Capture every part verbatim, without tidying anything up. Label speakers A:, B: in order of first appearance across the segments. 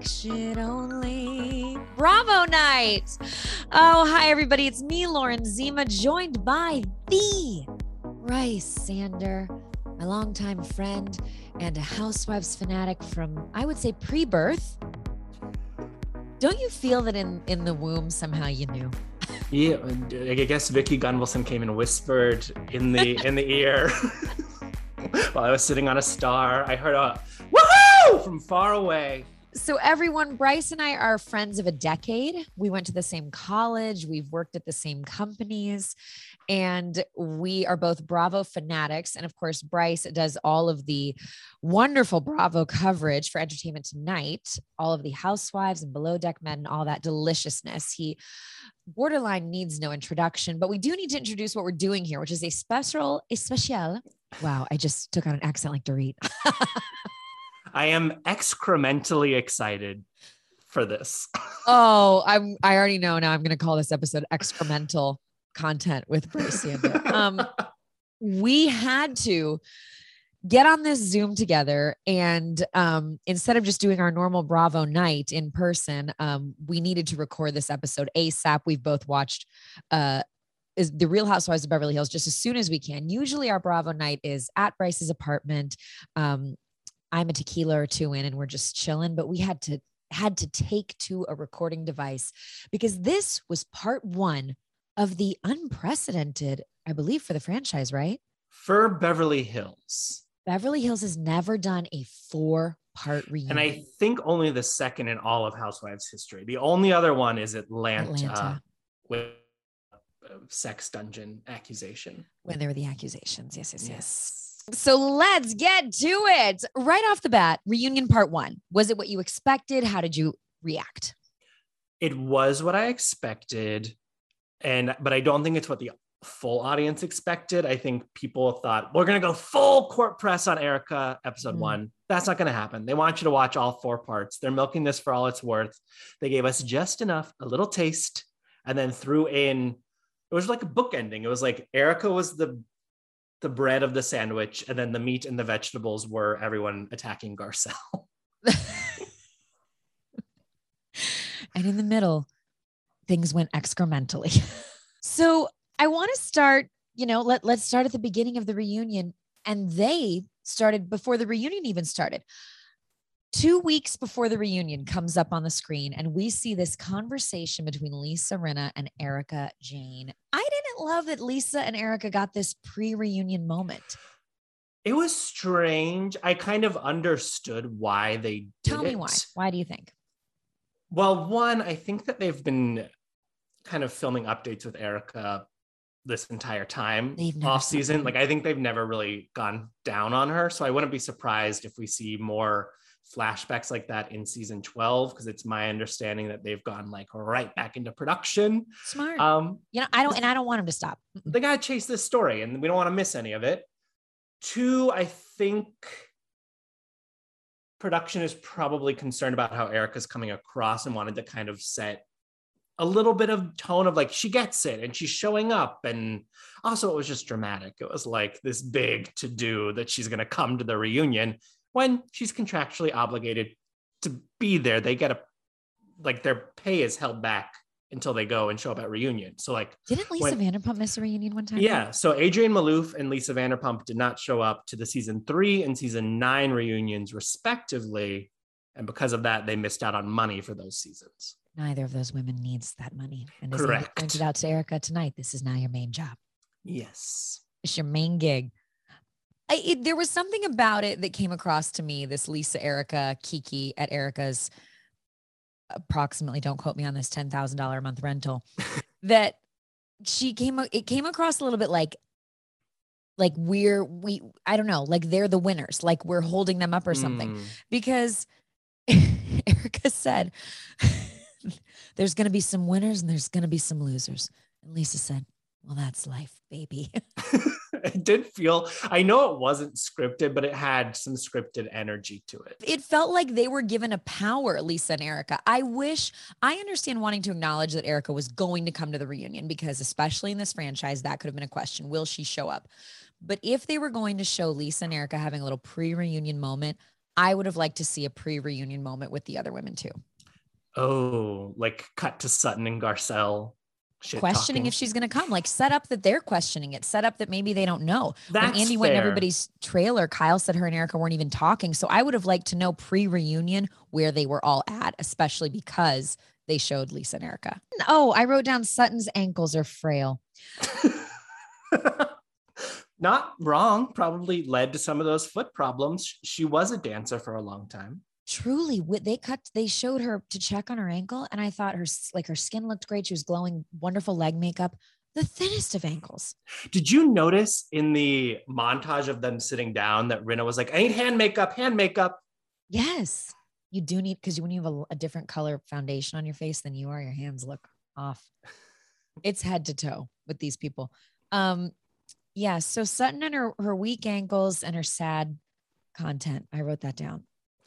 A: affection only. Bravo night. Oh, hi, everybody. It's me, Lauren Zima, joined by the Bryce Sander, my longtime friend and a Housewives fanatic from, I would say, pre-birth. Don't you feel that in, in the womb somehow you knew?
B: Yeah, I guess Vicky Gunvalson came and whispered in the in the ear while I was sitting on a star. I heard a woohoo from far away.
A: So everyone, Bryce and I are friends of a decade. We went to the same college. We've worked at the same companies, and we are both Bravo fanatics. And of course, Bryce does all of the wonderful Bravo coverage for Entertainment Tonight, all of the Housewives and Below Deck Men and all that deliciousness. He borderline needs no introduction, but we do need to introduce what we're doing here, which is a special, a special. Wow, I just took on an accent like Dorit.
B: I am excrementally excited for this.
A: Oh, I'm, I already know now I'm going to call this episode excremental content with Bryce Sander. Um, we had to get on this Zoom together. And um, instead of just doing our normal Bravo night in person, um, we needed to record this episode ASAP. We've both watched uh, is the Real Housewives of Beverly Hills just as soon as we can. Usually our Bravo night is at Bryce's apartment. Um, I'm a tequila or two in and we're just chilling, but we had to had to take to a recording device because this was part one of the unprecedented, I believe, for the franchise, right?
B: For Beverly Hills.
A: Beverly Hills has never done a four-part reunion.
B: And I think only the second in all of Housewives history. The only other one is Atlanta,
A: Atlanta.
B: with a sex dungeon accusation.
A: When there were the accusations. Yes, yes, yes.
B: yes.
A: So let's get to it. Right off the bat, reunion part one. Was it what you expected? How did you react?
B: It was what I expected. And, but I don't think it's what the full audience expected. I think people thought we're going to go full court press on Erica episode mm. one. That's not going to happen. They want you to watch all four parts. They're milking this for all it's worth. They gave us just enough, a little taste, and then threw in, it was like a book ending. It was like Erica was the the bread of the sandwich, and then the meat and the vegetables were everyone attacking Garcelle.
A: And in the middle, things went excrementally. So I want to start, you know, let, let's start at the beginning of the reunion. And they started before the reunion even started. Two weeks before the reunion comes up on the screen, and we see this conversation between Lisa Rinna and Erika Jayne. I didn't love that Lisa and Erika got this pre-reunion moment.
B: It was strange. I kind of understood why they did
A: Tell me
B: it.
A: why. Why do you think?
B: Well, one, I think that they've been kind of filming updates with Erika this entire time off season. Like, I think they've never really gone down on her. So I wouldn't be surprised if we see more flashbacks like that in season twelve, because it's my understanding that they've gone like right back into production.
A: Smart.
B: Um,
A: you know, I don't, and I don't want them to stop.
B: They got to chase this story and we don't want to miss any of it. Two, I think production is probably concerned about how Erika's coming across and wanted to kind of set a little bit of tone of like, she gets it and she's showing up. And also it was just dramatic. It was like this big to do that she's going to come to the reunion when she's contractually obligated to be there. They get a, like their pay is held back until they go and show up at reunion. So like,
A: didn't Lisa when, Vanderpump miss a reunion one time?
B: Yeah. So Adrienne Maloof and Lisa Vanderpump did not show up to the season three and season nine reunions respectively. And because of that, they missed out on money for those seasons.
A: Neither of those women needs that money. And as
B: Correct.
A: I pointed out to Erika tonight, this is now your main job.
B: Yes.
A: It's your main gig. I, it, there was something about it that came across to me, this Lisa, Erika, Kiki at Erika's approximately, don't quote me on this, ten thousand dollars a month rental, that she came, it came across a little bit like, like we're, we, I don't know, like they're the winners, like we're holding them up or something. Mm. Because Erika said, there's going to be some winners and there's going to be some losers. And Lisa said, well, that's life, baby.
B: It did feel, I know it wasn't scripted, but it had some scripted energy to it.
A: It felt like they were given a power, Lisa and Erika. I wish, I understand wanting to acknowledge that Erika was going to come to the reunion, because especially in this franchise, that could have been a question. Will she show up? But if they were going to show Lisa and Erika having a little pre-reunion moment, I would have liked to see a pre-reunion moment with the other women too.
B: Oh, like cut to Sutton and Garcelle. Shit
A: Questioning
B: talking.
A: if she's going to come, like set up that they're questioning it, set up that maybe they don't know.
B: That's
A: when Andy went in
B: fair.
A: everybody's trailer, Kyle said her and Erica weren't even talking. So I would have liked to know pre-reunion where they were all at, especially because they showed Lisa and Erica. Oh, I wrote down Sutton's ankles are frail.
B: Not wrong. Probably led to some of those foot problems. She was a dancer for a long time.
A: Truly, they cut, they showed her to check on her ankle. And I thought her, like her skin looked great. She was glowing, wonderful leg makeup, the thinnest of ankles.
B: Did you notice in the montage of them sitting down that Rinna was like, I need hand makeup, hand makeup.
A: Yes, you do need, because when you have a, a different color foundation on your face than you are, your hands look off. It's head to toe with these people. Um, yeah. So Sutton and her, her weak ankles and her sad content. I wrote that down.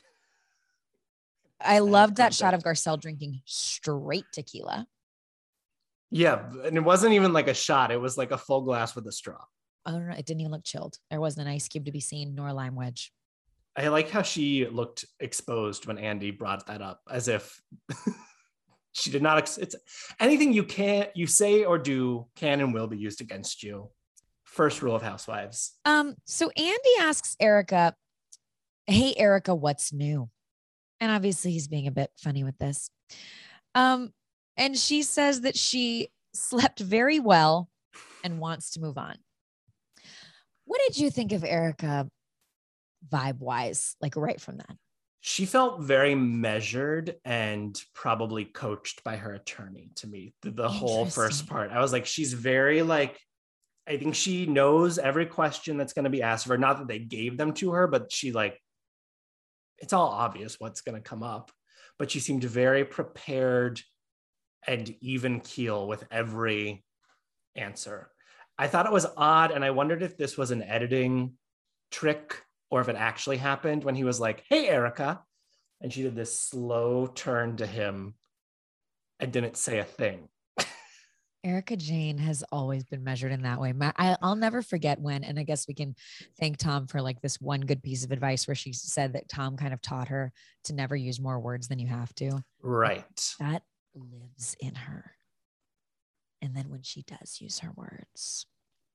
A: I loved that shot of Garcelle drinking straight tequila.
B: Yeah. And it wasn't even like a shot. It was like a full glass with a straw.
A: I don't know. It didn't even look chilled. There wasn't an ice cube to be seen, nor a lime wedge.
B: I like how she looked exposed when Andy brought that up, as if she did not. Ex- it's anything you can't, you say or do can and will be used against you. First rule of Housewives.
A: Um. So Andy asks Erica, hey, Erica, what's new? And obviously he's being a bit funny with this. Um, and she says that she slept very well and wants to move on. What did you think of Erica vibe wise, like right from that?
B: She felt very measured and probably coached by her attorney to me. The, the whole first part, I was like, she's very like, I think she knows every question that's going to be asked of her. Not that they gave them to her, but she like, it's all obvious what's going to come up, but she seemed very prepared and even keel with every answer. I thought it was odd. And I wondered if this was an editing trick or if it actually happened when he was like, hey, Erica. And she did this slow turn to him and didn't say a thing.
A: Erica Jane has always been measured in that way. My, I, I'll never forget when, and I guess we can thank Tom for like this one good piece of advice where she said that Tom kind of taught her to never use more words than you have to.
B: Right.
A: That lives in her. And then when she does use her words.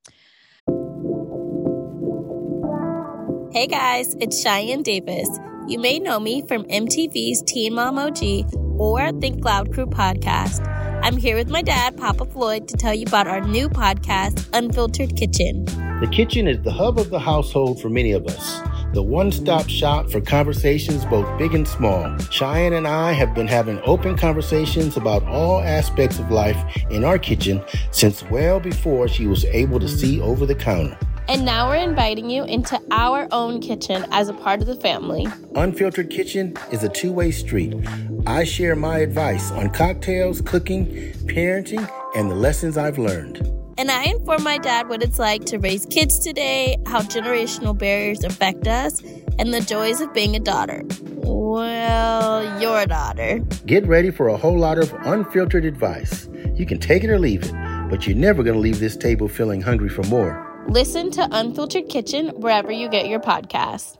C: Hey guys, it's Cheyenne Davis. You may know me from M T V's Teen Mom O G or Think Loud Crew podcast. I'm here with my dad, Papa Floyd, to tell you about our new podcast, Unfiltered Kitchen.
D: The kitchen is the hub of the household for many of us. The one-stop shop for conversations both big and small. Cheyenne and I have been having open conversations about all aspects of life in our kitchen since well before she was able to see over the counter.
C: And now we're inviting you into our own kitchen as a part of the family.
D: Unfiltered Kitchen is a two-way street. I share my advice on cocktails, cooking, parenting, and the lessons I've learned.
C: And I inform my dad what it's like to raise kids today, how generational barriers affect us, and the joys of being a daughter. Well, your daughter.
D: Get ready for a whole lot of unfiltered advice. You can take it or leave it, but you're never going to leave this table feeling hungry for more.
C: Listen to Unfiltered Kitchen wherever you get your podcasts.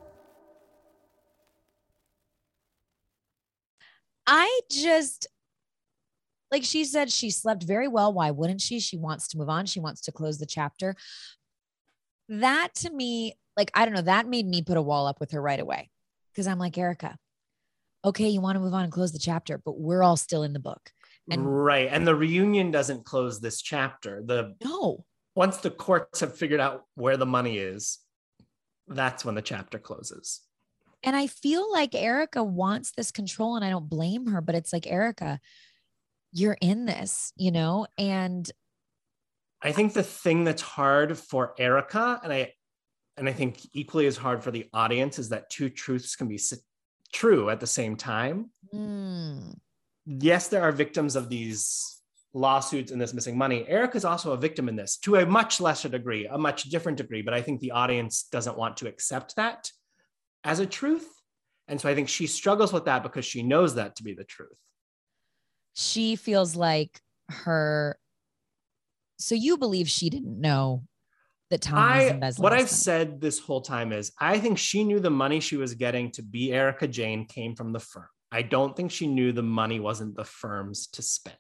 A: I just, like she said, she slept very well. Why wouldn't she? She wants to move on. She wants to close the chapter. That to me, like, I don't know, that made me put a wall up with her right away. Because I'm like, Erica, okay, you want to move on and close the chapter, but we're all still in the book. And
B: right. And the reunion doesn't close this chapter. The
A: no.
B: Once the courts have figured out where the money is, that's when the chapter closes.
A: And I feel like Erica wants this control, and I don't blame her, but it's like, Erica, you're in this, you know? And
B: I think the thing that's hard for Erica, and I, and I think equally as hard for the audience, is that two truths can be true at the same time.
A: Mm.
B: Yes, there are victims of these lawsuits and this missing money. Erica's also a victim in this to a much lesser degree, a much different degree, but I think the audience doesn't want to accept that as a truth. And so I think she struggles with that because she knows that to be the truth.
A: She feels like her, so you believe she didn't know that Tom was
B: I
A: embezzling.
B: what
A: his
B: I've
A: money.
B: said this whole time is I think she knew the money she was getting to be Erika Jayne came from the firm. I don't think she knew the money wasn't the firm's to spend.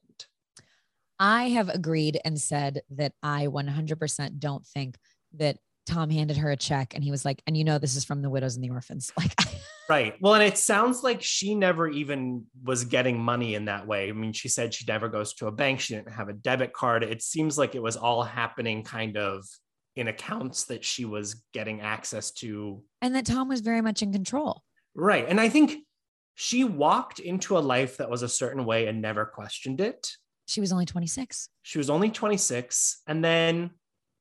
A: I have agreed and said that I one hundred percent don't think that Tom handed her a check and he was like, and you know, this is from the widows and the orphans. Like,
B: right. Well, and it sounds like she never even was getting money in that way. I mean, she said she never goes to a bank. She didn't have a debit card. It seems like it was all happening kind of in accounts that she was getting access to.
A: And that Tom was very much in control.
B: Right. And I think she walked into a life that was a certain way and never questioned it.
A: She was only twenty-six.
B: She was only twenty-six. And then,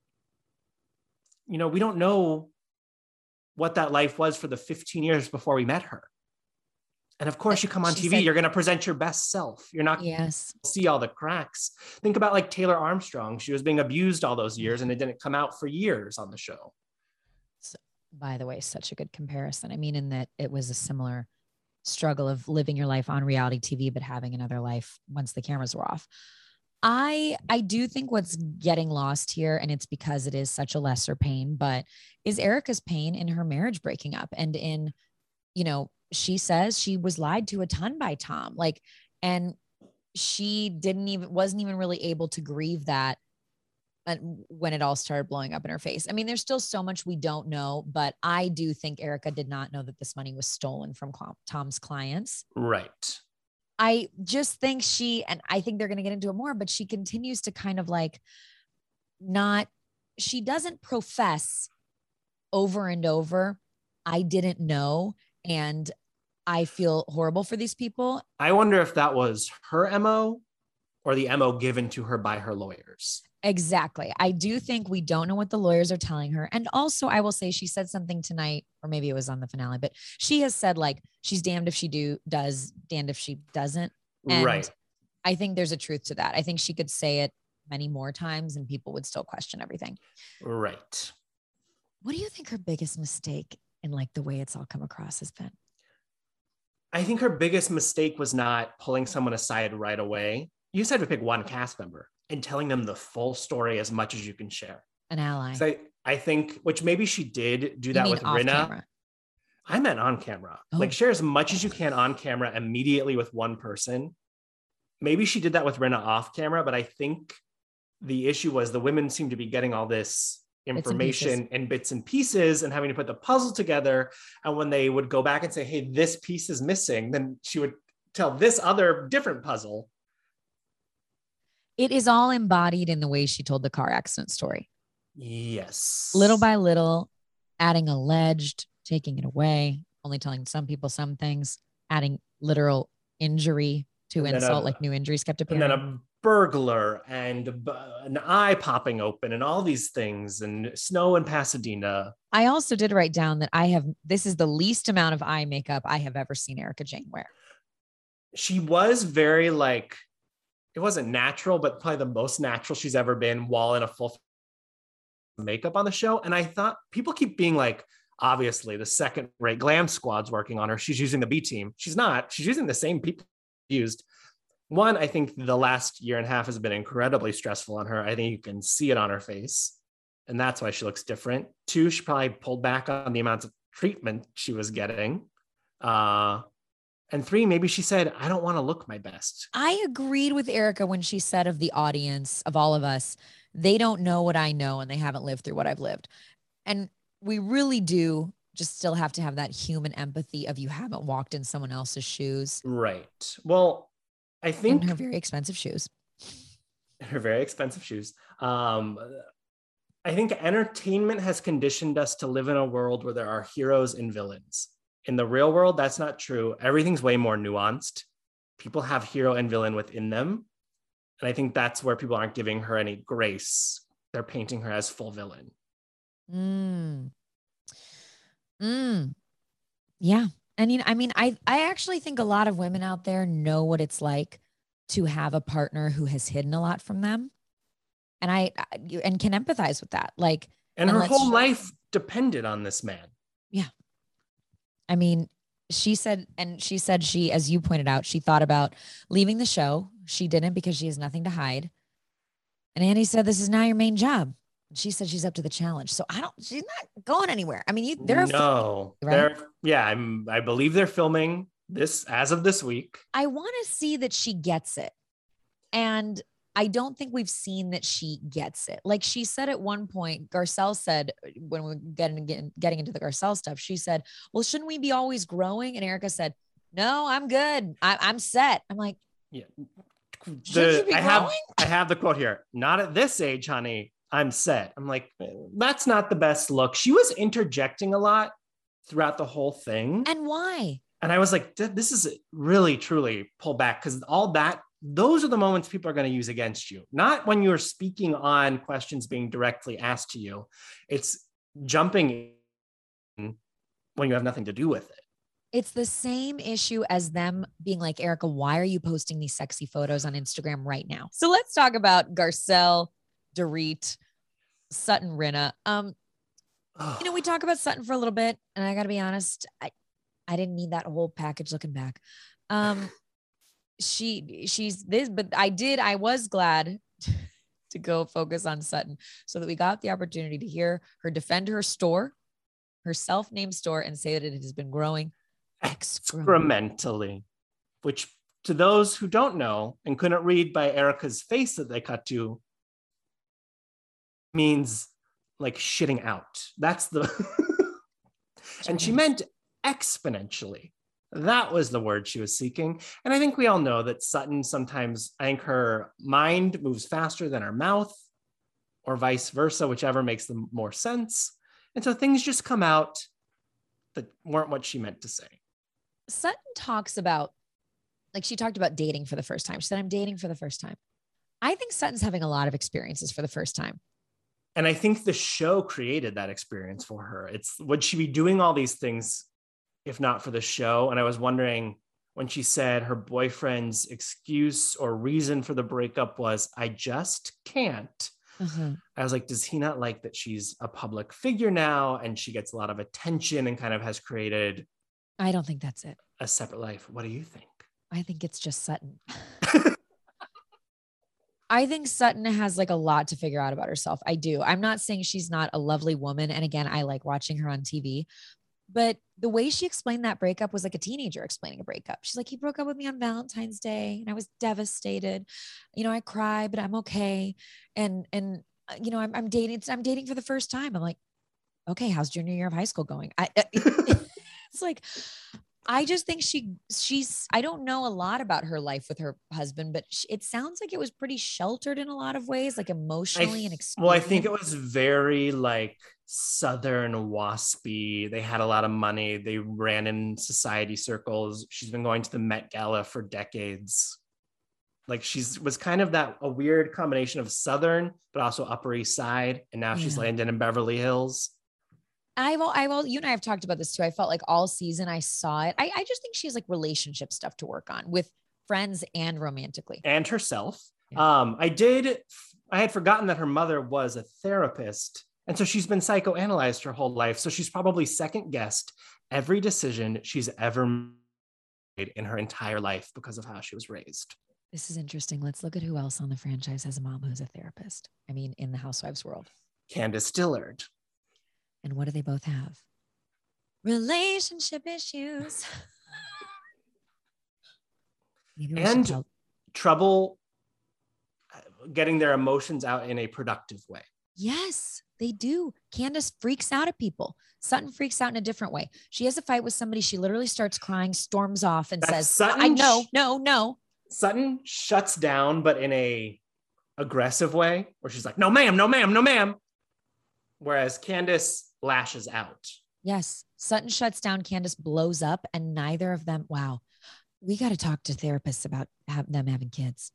B: you know, we don't know what that life was for the fifteen years before we met her. And of course, you come on
A: She
B: T V,
A: said-
B: you're going to present your best self. You're not
A: Yes.
B: going to see all the cracks. Think about like Taylor Armstrong. She was being abused all those years and it didn't come out for years on the show.
A: So, by the way, such a good comparison. I mean, in that it was a similar struggle of living your life on reality T V, but having another life once the cameras were off. I, I do think what's getting lost here, and it's because it is such a lesser pain, but is Erika's pain in her marriage breaking up and in, you know, she says she was lied to a ton by Tom, like, and she didn't even, wasn't even really able to grieve that when it all started blowing up in her face. I mean, there's still so much we don't know, but I do think Erika did not know that this money was stolen from Tom's clients.
B: Right.
A: I just think she, and I think they're going to get into it more, but she continues to kind of like not, she doesn't profess over and over, I didn't know. And I feel horrible for these people.
B: I wonder if that was her M O or the M O given to her by her lawyers.
A: Exactly. I do think we don't know what the lawyers are telling her. And also I will say she said something tonight, or maybe it was on the finale, but she has said like, she's damned if she do does, damned if she doesn't. And
B: right.
A: I think there's a truth to that. I think she could say it many more times and people would still question everything.
B: Right.
A: What do you think her biggest mistake in like the way it's all come across has been?
B: I think her biggest mistake was not pulling someone aside right away. You said to pick one cast member and telling them the full story as much as you can share.
A: An ally.
B: So I, I think, which maybe she did do that with
A: off
B: Rinna.
A: camera?
B: I meant on camera.
A: Oh.
B: Like share as much as you can on camera immediately with one person. Maybe she did that with Rinna off camera, but I think the issue was the women seemed to be getting all this information in bits and pieces and having to put the puzzle together. And when they would go back and say, hey, this piece is missing, then she would tell this other different puzzle.
A: It is all embodied in the way she told the car accident story.
B: Yes.
A: Little by little, adding alleged, taking it away, only telling some people some things, adding literal injury to
B: And then
A: insult,
B: a-
A: like new injuries kept
B: And
A: appearing.
B: then a burglar and a bu- an eye popping open and all these things and snow in Pasadena.
A: I also did write down that I have, this is the least amount of eye makeup I have ever seen Erika Jayne wear.
B: She was very like, it wasn't natural, but probably the most natural she's ever been while in a full makeup on the show. And I thought people keep being like, obviously the second rate glam squad's working on her. She's using the B team. She's not, she's using the same people used. One, I think the last year and a half has been incredibly stressful on her. I think you can see it on her face and that's why she looks different. Two, she probably pulled back on the amounts of treatment she was getting. Uh, And three, maybe she said, I don't want to look my best.
A: I agreed with Erika when she said of the audience, of all of us, they don't know what I know and they haven't lived through what I've lived. And we really do just still have to have that human empathy of you haven't walked in someone else's shoes.
B: Right. Well, I think
A: In her very expensive shoes.
B: her very expensive shoes. Um, I think entertainment has conditioned us to live in a world where there are heroes and villains. In the real world, that's not true. Everything's way more nuanced. People have hero and villain within them. And I think that's where people aren't giving her any grace. They're painting her as full villain.
A: Mm. Mm. Yeah. I mean, I mean, I, I actually think a lot of women out there know what it's like to have a partner who has hidden a lot from them. And I, I and can empathize with that. Like,
B: And,
A: And
B: her
A: let's
B: whole
A: show-
B: life depended on this man.
A: I mean, she said, and she said she, as you pointed out, she thought about leaving the show. She didn't because she has nothing to hide. And Andy said, this is now your main job. She said she's up to the challenge. So I don't, she's not going anywhere. I mean, you, they're,
B: no,
A: right?
B: they're, yeah, I'm, I believe they're filming this as of this week.
A: I want to see that she gets it. And I don't think we've seen that she gets it. Like she said at one point, Garcelle said, when we we're getting, getting, getting into the Garcelle stuff, she said, well, shouldn't we be always growing? And Erika said, no, I'm good. I, I'm set. I'm like,
B: yeah.
A: The,
B: I have, I have the quote here. Not at this age, honey. I'm set. I'm like, that's not the best look. She was interjecting a lot throughout the whole thing.
A: And why?
B: And I was like, this is really, truly pull back, because all that, those are the moments people are going to use against you. Not when you're speaking on questions being directly asked to you. It's jumping in when you have nothing to do with it.
A: It's the same issue as them being like, Erika, why are you posting these sexy photos on Instagram right now? So let's talk about Garcelle, Dorit, Sutton, Rinna. Um, you know, we talk about Sutton for a little bit, and I got to be honest, I, I didn't need that whole package looking back. Um, she, she's this, but I did, I was glad to go focus on Sutton so that we got the opportunity to hear her defend her store, her self-named store, and say that it has been growing
B: excrementally, which to those who don't know and couldn't read by Erika's face that they cut to, means like shitting out. That's the, and she meant exponentially. That was the word she was seeking. And I think we all know that Sutton sometimes, I think her mind moves faster than her mouth, or vice versa, whichever makes the more sense. And so things just come out that weren't what she meant to say.
A: Sutton talks about, like she talked about dating for the first time. She said, I'm dating for the first time. I think Sutton's having a lot of experiences for the first time.
B: And I think the show created that experience for her. It's, would she be doing all these things if not for the show? And I was wondering when she said her boyfriend's excuse or reason for the breakup was, I just can't.
A: Uh-huh.
B: I was like, does he not like that she's a public figure now and she gets a lot of attention and kind of has created
A: I don't think that's it.
B: a separate life? What do you think?
A: I think it's just Sutton. I think Sutton has like a lot to figure out about herself. I do. I'm not saying she's not a lovely woman. And again, I like watching her on T V, but the way she explained that breakup was like a teenager explaining a breakup. She's like, he broke up with me on Valentine's Day and I was devastated. You know, I cried, but I'm okay. And, and, you know, I'm, I'm dating, I'm dating for the first time. I'm like, okay, how's junior year of high school going? I, it's like, I just think she, she's, I don't know a lot about her life with her husband, but she, it sounds like it was pretty sheltered in a lot of ways, like emotionally
B: I,
A: and
B: well, I think it was very like Southern waspy. They had a lot of money. They ran in society circles. She's been going to the Met Gala for decades. Like she's was kind of that a weird combination of Southern, but also Upper East Side. And now yeah. she's landed in Beverly Hills.
A: I will, I will, you and I have talked about this too. I felt like all season I saw it. I, I just think she has like relationship stuff to work on with friends and romantically.
B: And herself. Yeah. Um, I did, I had forgotten that her mother was a therapist. And so she's been psychoanalyzed her whole life. So she's probably second guessed every decision she's ever made in her entire life because of how she was raised.
A: This is interesting. Let's look at who else on the franchise has a mom who's a therapist. I mean, in the Housewives world.
B: Candace Dillard.
A: And what do they both have? Relationship issues.
B: And trouble getting their emotions out in a productive way.
A: Yes, they do. Candace freaks out at people. Sutton freaks out in a different way. She has a fight with somebody. She literally starts crying, storms off and That's says, Sutton I know, no, no.
B: Sutton shuts down, but in a aggressive way where she's like, no, ma'am, no, ma'am, no, ma'am. Whereas Candace lashes out.
A: Yes. Sutton shuts down. Candace blows up, and neither of them. Wow. We got to talk to therapists about have them having kids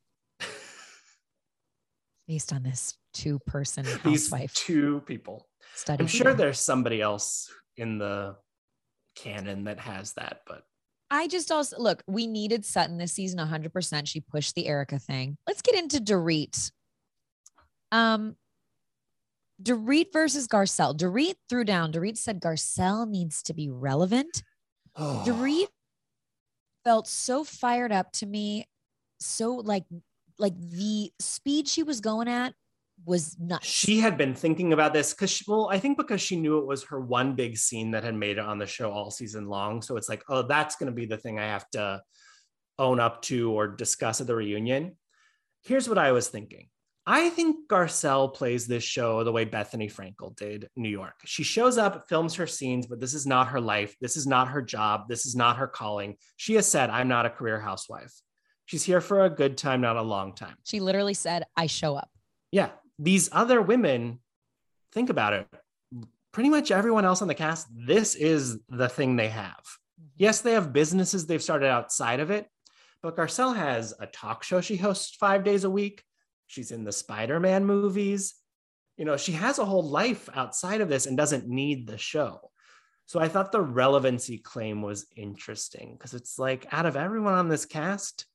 A: based on this two person housewife.
B: These two people.
A: Study.
B: I'm sure there's somebody else in the canon that has that, but
A: I just also look, we needed Sutton this season. one hundred percent. She pushed the Erika thing. Let's get into Dorit. Um, Dorit versus Garcelle. Dorit threw down. Dorit said Garcelle needs to be relevant. Oh. Dorit felt so fired up to me. So like, like the speed she was going at was nuts.
B: She had been thinking about this because, well, I think because she knew it was her one big scene that had made it on the show all season long. So it's like, oh, that's going to be the thing I have to own up to or discuss at the reunion. Here's what I was thinking. I think Garcelle plays this show the way Bethany Frankel did New York. She shows up, films her scenes, but this is not her life. This is not her job. This is not her calling. She has said, I'm not a career housewife. She's here for a good time, not a long time.
A: She literally said, I show up.
B: Yeah. These other women, think about it. Pretty much everyone else on the cast, this is the thing they have. Mm-hmm. Yes, they have businesses they've started outside of it, but Garcelle has a talk show she hosts five days a week. She's in the Spider-Man movies. You know, she has a whole life outside of this and doesn't need the show. So I thought the relevancy claim was interesting because it's like, out of everyone on this cast,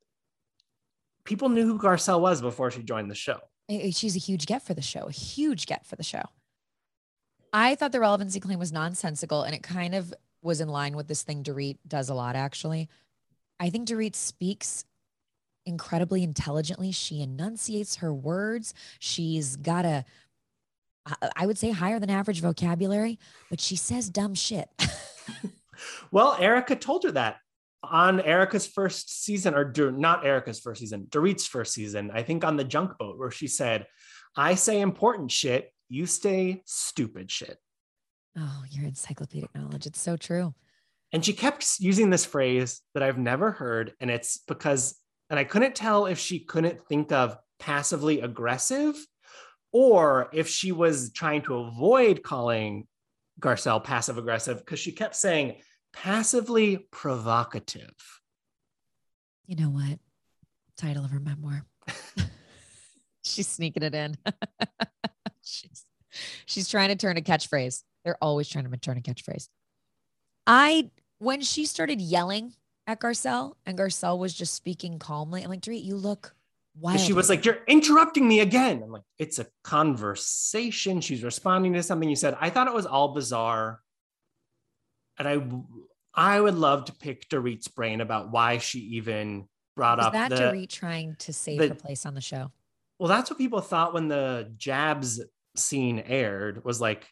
B: people knew who Garcelle was before she joined the show.
A: She's a huge get for the show, a huge get for the show. I thought the relevancy claim was nonsensical, and it kind of was in line with this thing Dorit does a lot, actually. I think Dorit speaks incredibly intelligently. She enunciates her words. She's got a, I would say, higher than average vocabulary, but she says dumb shit.
B: Well, Erica told her that on Erica's first season, or not Erica's first season, Dorit's first season, I think on the junk boat, where she said, I say important shit, you say stupid shit.
A: Oh, your encyclopedic knowledge. It's so true.
B: And she kept using this phrase that I've never heard. And it's because, and I couldn't tell if she couldn't think of passively aggressive or if she was trying to avoid calling Garcelle passive aggressive, because she kept saying passively provocative.
A: You know what? Title of her memoir. She's sneaking it in. she's, she's trying to turn a catchphrase. They're always trying to turn a catchphrase. I, when she started yelling at Garcelle and Garcelle was just speaking calmly, I'm like, Dorit, you look wild.
B: She was like, you're interrupting me again. I'm like, it's a conversation. She's responding to something you said. I thought it was all bizarre. And I, I would love to pick Dorit's brain about why she even brought
A: was
B: up
A: that
B: the,
A: Dorit trying to save
B: the,
A: her place on the show.
B: Well, that's what people thought when the jabs scene aired, was like,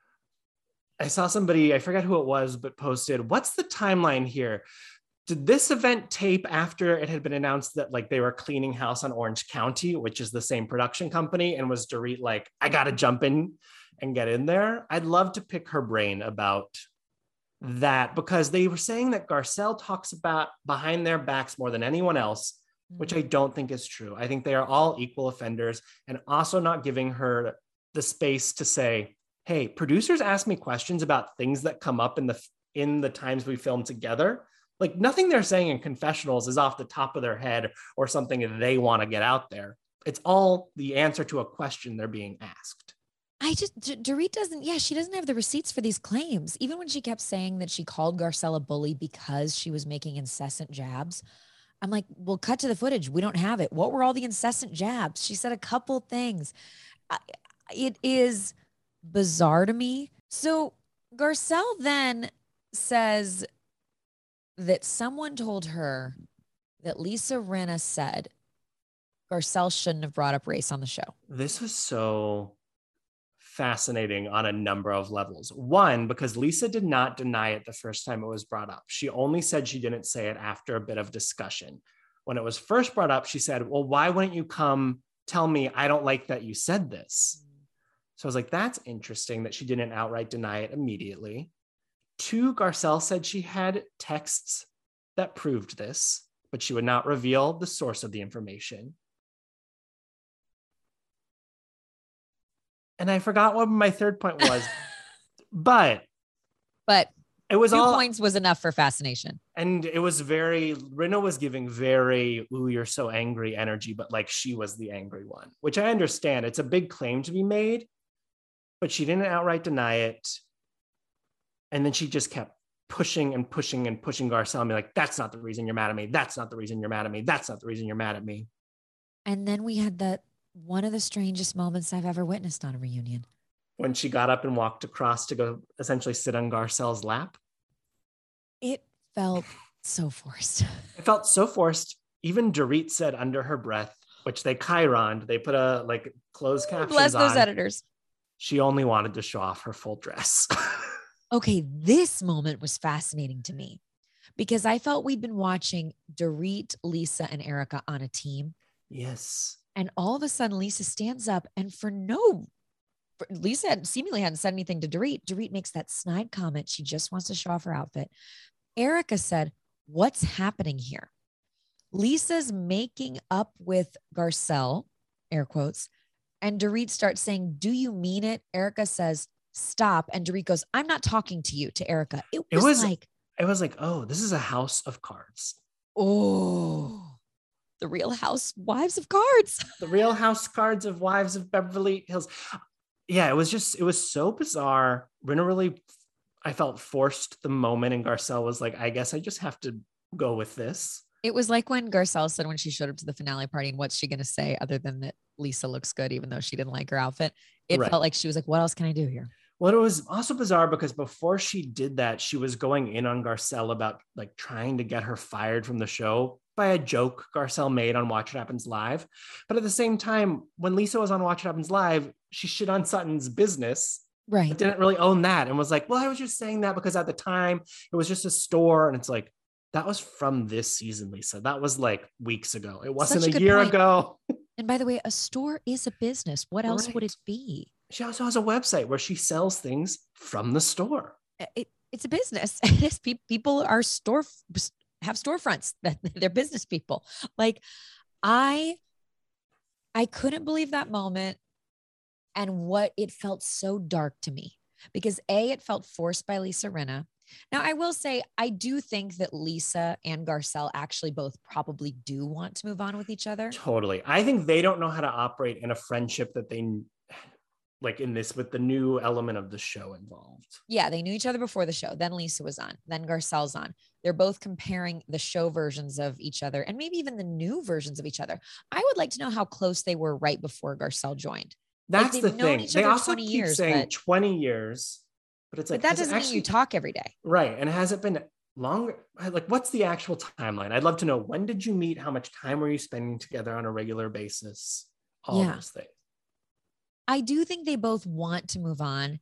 B: I saw somebody, I forget who it was, but posted, what's the timeline here? Did this event tape after it had been announced that like they were cleaning house on Orange County, which is the same production company? And was Dorit like, I got to jump in and get in there? I'd love to pick her brain about that, because they were saying that Garcelle talks about behind their backs more than anyone else, which I don't think is true. I think they are all equal offenders, and also not giving her the space to say, hey, producers ask me questions about things that come up in the in the times we film together. Like, nothing they're saying in confessionals is off the top of their head or something they want to get out there. It's all the answer to a question they're being asked.
A: I just, D- Dorit doesn't, yeah, she doesn't have the receipts for these claims. Even when she kept saying that she called Garcelle a bully because she was making incessant jabs, I'm like, well, cut to the footage. We don't have it. What were all the incessant jabs? She said a couple things. I, it is bizarre to me. So Garcelle then says that someone told her that Lisa Rinna said Garcelle shouldn't have brought up race on the show.
B: This was so fascinating on a number of levels. One, because Lisa did not deny it the first time it was brought up. She only said she didn't say it after a bit of discussion. When it was first brought up, she said, well, why wouldn't you come tell me I don't like that you said this? So I was like, that's interesting that she didn't outright deny it immediately. Two, Garcelle said she had texts that proved this, but she would not reveal the source of the information. And I forgot what my third point was, but
A: but
B: it was
A: two
B: all
A: points was enough for fascination.
B: And it was very, Rinna was giving very, ooh, you're so angry energy, but like she was the angry one, which I understand. It's a big claim to be made, but she didn't outright deny it. And then she just kept pushing and pushing and pushing Garcelle and be like, that's not the reason you're mad at me. That's not the reason you're mad at me. That's not the reason you're mad at me.
A: And then we had that one of the strangest moments I've ever witnessed on a reunion.
B: When she got up and walked across to go essentially sit on Garcelle's lap.
A: It felt so forced.
B: It felt so forced. Even Dorit said under her breath, which they chironed. They put a like closed captions
A: Bless those
B: on.
A: editors.
B: She only wanted to show off her full dress.
A: Okay, this moment was fascinating to me because I felt we'd been watching Dorit, Lisa, and Erica on a team.
B: Yes.
A: And all of a sudden, Lisa stands up and for no, for, Lisa had, seemingly hadn't said anything to Dorit. Dorit makes that snide comment. She just wants to show off her outfit. Erica said, what's happening here? Lisa's making up with Garcelle, air quotes, and Dorit starts saying, do you mean it? Erica says, stop. And Dorit goes, I'm not talking to you, to Erica. It was,
B: It was
A: like,
B: it was like, oh, this is a house of cards.
A: oh, the Real Housewives of Cards.
B: The Real House Cards of Wives of Beverly Hills. Yeah, it was just, it was so bizarre. Rinna really, I felt forced the moment, and Garcelle was like, I guess I just have to go with this.
A: It was like when Garcelle said when she showed up to the finale party, and what's she going to say other than that Lisa looks good, even though she didn't like her outfit. It
B: Right.
A: felt like she was like, what else can I do here?
B: Well, it was also bizarre because before she did that, she was going in on Garcelle about like trying to get her fired from the show by a joke Garcelle made on Watch What Happens Live. But at the same time, when Lisa was on Watch What Happens Live, she shit on Sutton's business,
A: Right.
B: but didn't really own that, and was like, well, I was just saying that because at the time it was just a store. And it's like, that was from this season, Lisa. That was like weeks ago. It wasn't
A: Such a
B: a
A: good
B: year
A: point.
B: ago.
A: And by the way, a store is a business. What else would
B: Right.
A: it be?
B: She also has a website where she sells things from the store.
A: It, it's a business. It is. Pe- People are store have storefronts. That they're business people. Like I, I couldn't believe that moment, and what it felt so dark to me because a it felt forced by Lisa Rinna. Now I will say I do think that Lisa and Garcelle actually both probably do want to move on with each other.
B: Totally. I think they don't know how to operate in a friendship that they like in this with the new element of the show involved.
A: Yeah, they knew each other before the show. Then Lisa was on. Then Garcelle's on. They're both comparing the show versions of each other and maybe even the new versions of each other. I would like to know how close they were right before Garcelle joined.
B: That's
A: Like,
B: the
A: they've known
B: thing.
A: each
B: They
A: other
B: also
A: twenty
B: keep
A: years,
B: saying
A: but-
B: twenty years, but it's like,
A: But that
B: has it
A: doesn't mean
B: actually,
A: you talk every day.
B: right. And has it been longer? Like, what's the actual timeline? I'd love to know, when did you meet? How much time were you spending together on a regular basis? All
A: Yeah.
B: those things.
A: I do think they both want to move on.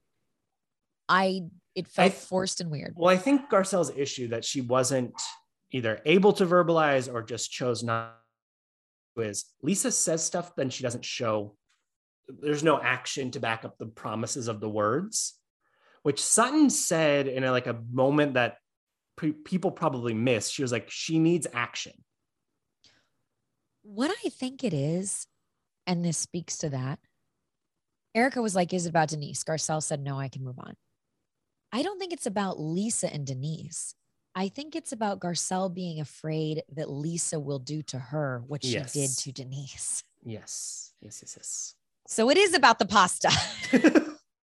A: I it felt
B: I-
A: forced and weird.
B: Well, I think Garcelle's issue that she wasn't either able to verbalize or just chose not to is Lisa says stuff, then she doesn't show. There's no action to back up the promises of the words, which Sutton said in a, like a moment that pre- people probably missed. She was like, she needs action.
A: What I think it is, and this speaks to that, Erica was like, is it about Denise? Garcelle said, no, I can move on. I don't think it's about Lisa and Denise. I think it's about Garcelle being afraid that Lisa will do to her what she
B: Yes.
A: did to Denise.
B: Yes, yes, yes,
A: So it is about the pasta.
B: yes.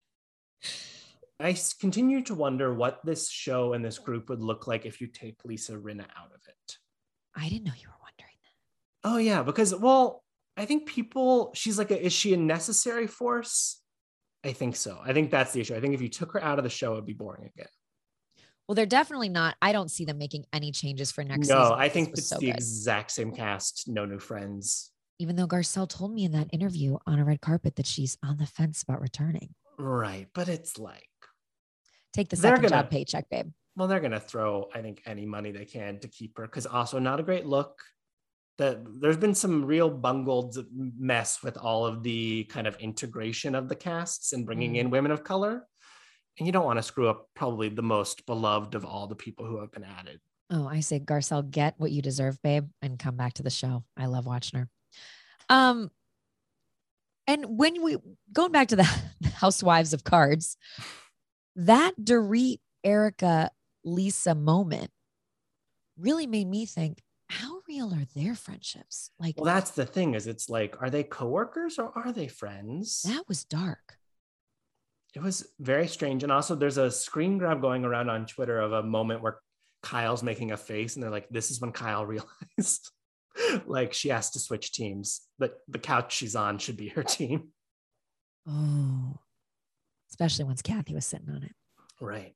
B: I s- continue to wonder what this show and this group would look like if you take Lisa Rinna out of it.
A: I didn't know you were wondering that.
B: Oh yeah, because well, I think people, she's like, a, is she a necessary force? I think so. I think that's the issue. I think if you took her out of the show, it'd be boring again.
A: Well, they're definitely not. I don't see them making any changes for next
B: no,
A: season.
B: I
A: This
B: think
A: was
B: it's
A: so
B: the
A: good.
B: exact same cast, no new friends.
A: Even though Garcelle told me in that interview on a red carpet that she's on the fence about returning.
B: Right, but it's like,
A: Take the
B: They're
A: second
B: gonna-
A: job paycheck, babe.
B: well, they're gonna throw, I think, any money they can to keep her, because also not a great look. That there's been some real bungled mess with all of the kind of integration of the casts and bringing
A: Mm.
B: in women of color. And you don't want to screw up probably the most beloved of all the people who have been added.
A: Oh, I say, Garcelle, get what you deserve, babe, and come back to the show. I love watching her. Um, and when we going back to the Housewives of Cards, that Dorit, Erica, Lisa moment really made me think, how real are their friendships? Like,
B: Well, that's the thing, is it's like, are they coworkers or are they friends?
A: that was dark.
B: It was very strange. And also there's a screen grab going around on Twitter of a moment where Kyle's making a face and they're like, this is when Kyle realized like she has to switch teams, but the couch she's on should be her team.
A: Oh, especially once Kathy was sitting on it.
B: Right.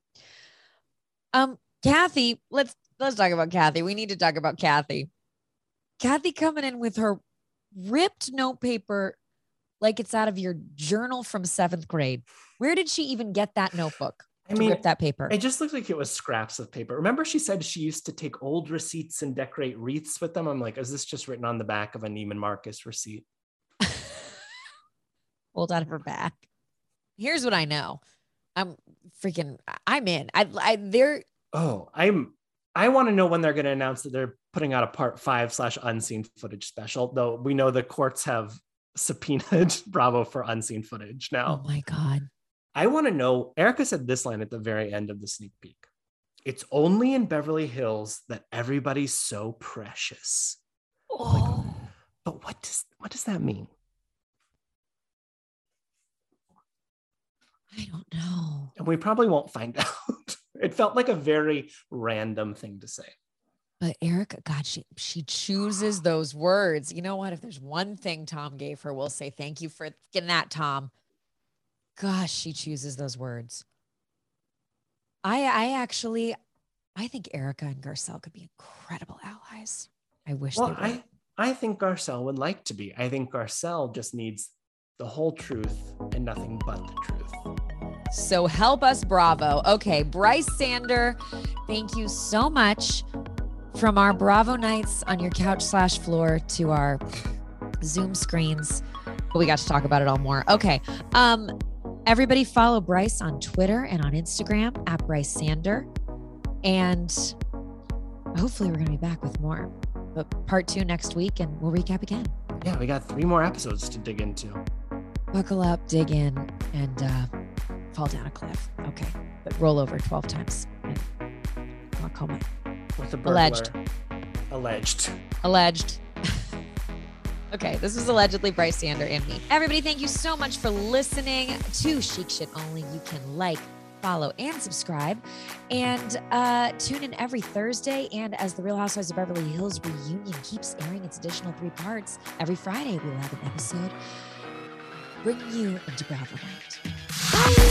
A: Um, Kathy, let's let's talk about Kathy. We need to talk about Kathy. Kathy coming in with her ripped note paper like it's out of your journal from seventh grade. Where did she even get that notebook
B: I
A: to
B: mean,
A: rip that paper?
B: It just looked like it was scraps of paper. Remember she said she used to take old receipts and decorate wreaths with them? I'm like, is this just written on the back of a Neiman Marcus receipt?
A: Pulled out of her back. Here's what I know. I'm freaking, I'm in. I, I, they're.
B: Oh, I'm, I want to know when they're going to announce that they're putting out a part five slash unseen footage special, though we know the courts have subpoenaed Bravo for unseen footage now.
A: Oh my God.
B: I want to know, Erica said this line at the very end of the sneak peek. It's only in Beverly Hills that everybody's so precious.
A: Oh.
B: Like, but what does, what does that mean?
A: I don't know.
B: And we probably won't find out. It felt like a very random thing to say.
A: But Erica, God, she she chooses those words. You know what? If there's one thing Tom gave her, we'll say thank you for getting that, Tom. Gosh, she chooses those words. I I actually, I think Erica and Garcelle could be incredible allies. I wish
B: Well,
A: they were.
B: I, I think Garcelle would like to be. I think Garcelle just needs the whole truth and nothing but the truth.
A: So help us, Bravo. Okay, Bryce Sander, thank you so much. From our Bravo nights on your couch slash floor to our Zoom screens. But we got to talk about it all more. Okay. Um, everybody follow Bryce on Twitter and on Instagram at Bryce Sander. And hopefully we're going to be back with more. But part two next week and we'll recap again.
B: Yeah, we got three more episodes to dig into.
A: Buckle up, dig in, and uh, fall down a cliff. Okay. But roll over twelve times. And glaucoma.
B: With a burglar.
A: Alleged.
B: Alleged.
A: Alleged. Okay, this was allegedly Bryce Sander and me. Everybody, thank you so much for listening to Chic Shit Only. You can like, follow, and subscribe. And uh, tune in every Thursday. And as the Real Housewives of Beverly Hills reunion keeps airing its additional three parts, every Friday we'll have an episode bringing you into Bravo Night. Bye!